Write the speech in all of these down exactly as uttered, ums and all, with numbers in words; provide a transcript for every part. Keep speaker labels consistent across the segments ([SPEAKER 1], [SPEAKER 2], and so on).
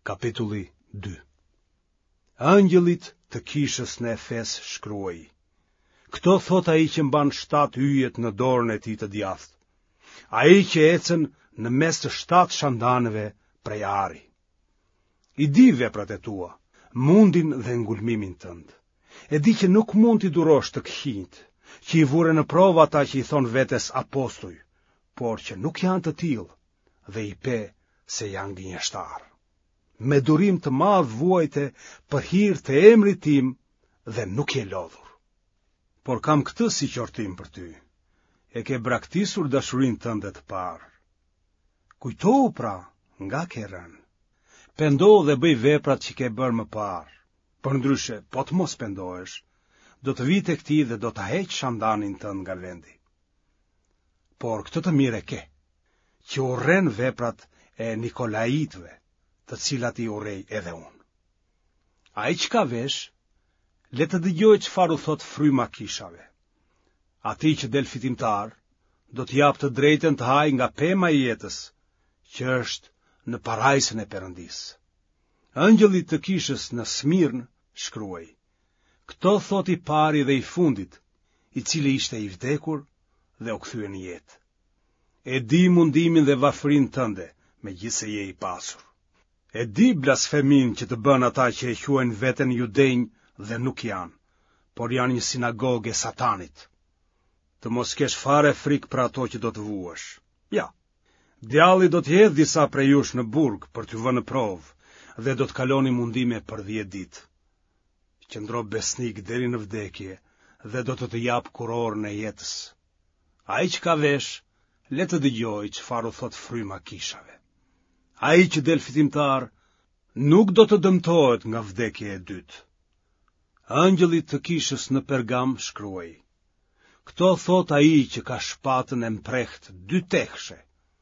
[SPEAKER 1] Kapitulli dy. Angjëllit të kishës në Efes shkruaj: Këto thot ai që mban shtatë yjet në dorën e tij të djathtë, ai që ecën në mes të shtatë shandanëve prej ari. I di veprat e tua, mundin dhe ngulmimin tënd. E di që nuk mund t'i durosh të këqinjt, që i vure në provë ata që i thon vetes apostuj, por që nuk janë të tillë, dhe i pe se janë gënjeshtar. Me durim të madh vuajte për hir të emrit tim dhe nuk je lodhur. Por kam këtë si qortim për ty: e ke braktisur dashurinë tënde të parë. Kujtohu pra nga ke rënë. Pendohu dhe bëj veprat që ke bërë më parë. Përndryshe, po të mos pendohesh, do të vi tek ti dhe do ta heq shandanin tënd nga vendi. Por këtë të mire ke, që urren veprat e Nikolaitëve, të cilat i urrej edhe unë. Ai që ka vesh, le të dëgjoj çfarë u thot fryma kishave. Ati që del fitimtar, do të jap të drejtën të haj nga pema e jetës, që është në parajsën e Perëndisë. Angjëllit të kishës në Smirn shkruaj: Këto thot i pari dhe i fundit, i cili ishte i vdekur dhe u kthye në jetë. E di mundimin dhe varfërinë tënde, megjithse je i pasur. E di blasfemin që të bën ata që e quajnë veten judenj dhe nuk janë, por janë një sinagogë e Satanit. Të mos kesh fare frikë për ato që do të vuash. Ja, djalli do të hedhë disa prej jush në burg për t'ju vënë në provë, dhe do të kaloni mundime për dhjetë ditë. Qëndro besnik deri në vdekje dhe do të të jap kurorën e jetës. Ai që ka vesh, le të dëgjojë çfarë u thot fryma kishave. Ai që del fitimtar nuk do të dëmtohet nga vdekja e dytë. Angjëllit të kishës në Pergam shkruaj: Këto thot ai që ka shpatën e mpreht dy tekshe.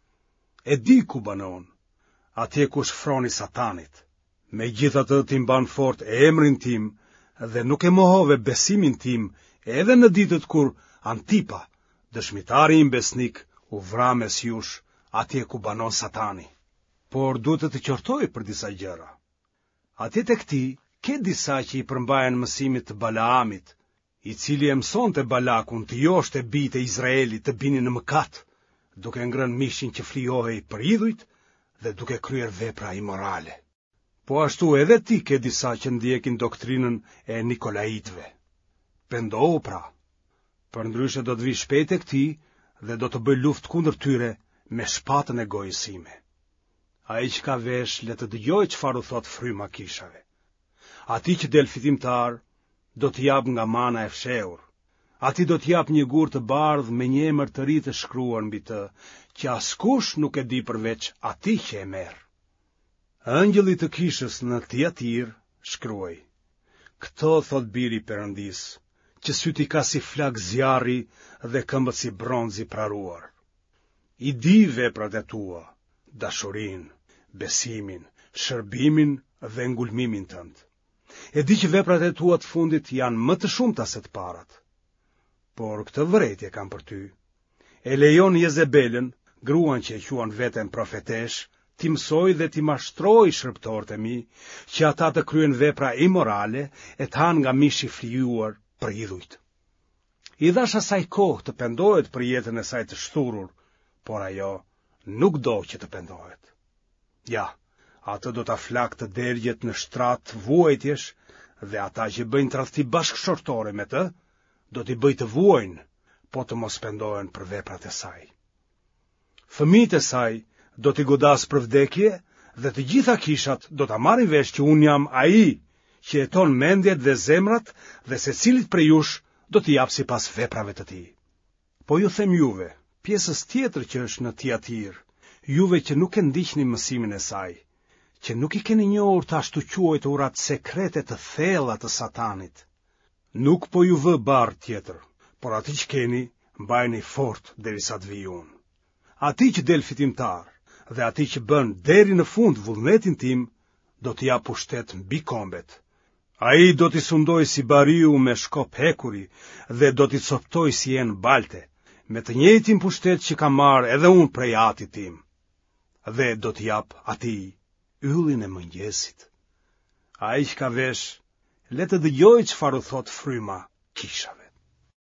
[SPEAKER 1] E di ku banon, atje ku shfroni Satanit. Megjithatë ti mban fort emrin tim dhe nuk e mohove besimin tim edhe në ditët kur Antipa, dëshmitari im besnik, u vra mes jush atje ku banon Satani. Por duhet të të qortoj për disa gjëra. Atje tek ti ke disa që i përmbahen mësimit të Balaamit, i cili e mësonte Balakun të joshte bijtë e Izraelit të binin në mëkat, duke ngrënë mishin që flijohej për idhujt dhe duke kryer vepra imorale. Po ashtu edhe ti ke disa që ndjekin doktrinën e Nikolaitëve. Pendohu pra, përndryshe do të vi shpejt tek ti dhe do të bëj luftë kundër tyre me shpatën e gojës sime. Ai që ka vesh, le të dëgjoj çfarë u thot fryma kishave. Ati që del fitimtar, do të jap nga mana e fshehur. Ati do të jap një gur të bardhë me një emër të ri të shkruar mbi të, që askush nuk e di përveç atij që e merr. Angjëlli të kishës në Tiatir shkruaj: Këto thot biri i Perëndis, që syti ka si flag zjarri dhe këmbët si bronzi praruar. I di veprat e tua, dashurinë, besimin, shërbimin dhe ngulmimin tënd. E di që veprat e tua të fundit janë më të shumta se të parat. Por këtë vërejtje kam për ty: e lejon Jezebelën, gruan që e quan veten profetesh, ti mësoj dhe ti mashtroj shërbëtorët e mi, që ata të kryen vepra imorale e të hanë nga mishi flijuar për idhujt. I dhash asaj kohë të pendohet për jetën e saj të shturur, por ajo nuk do që të pendohet. Ja, atë do ta flak të dergjet në shtrat vuajtjesh, dhe ata që bëjnë tradhti bashkëshortore me të, do t'i bëj të vuajnë, po të mos pendohen për veprat e saj. Fëmijët e saj do t'i godas për vdekje, dhe të gjitha kishat do ta marrin vesh që un jam ai që jeton mendjet dhe zemrat, dhe secilit prej jush do t'i jap sipas veprave të tij. Po ju them juve, pjesës tjetër që është në Tiatir, juve që nuk e ndiqni mësimin e saj, që nuk i keni njohur të ashtu quajturat sekrete të thella të Satanit. Nuk po ju vë barë tjetër, por ati që keni, mbajni fort derisa të vijë unë. Ati që del fitimtar dhe ati që bën deri në fund vullnetin tim, do t'i jap pushtet mbi kombet. Ai do t'i sundoj si bariu me shkop hekuri dhe do t'i coptoj si enë balte, me të njëjtin pushtet që kam marrë edhe unë prej atit tim. Dhe do t'i jap atij yllin e mëngjesit. A i që ka vesh, le të dëgjojë çfarë u thot fryma kishave.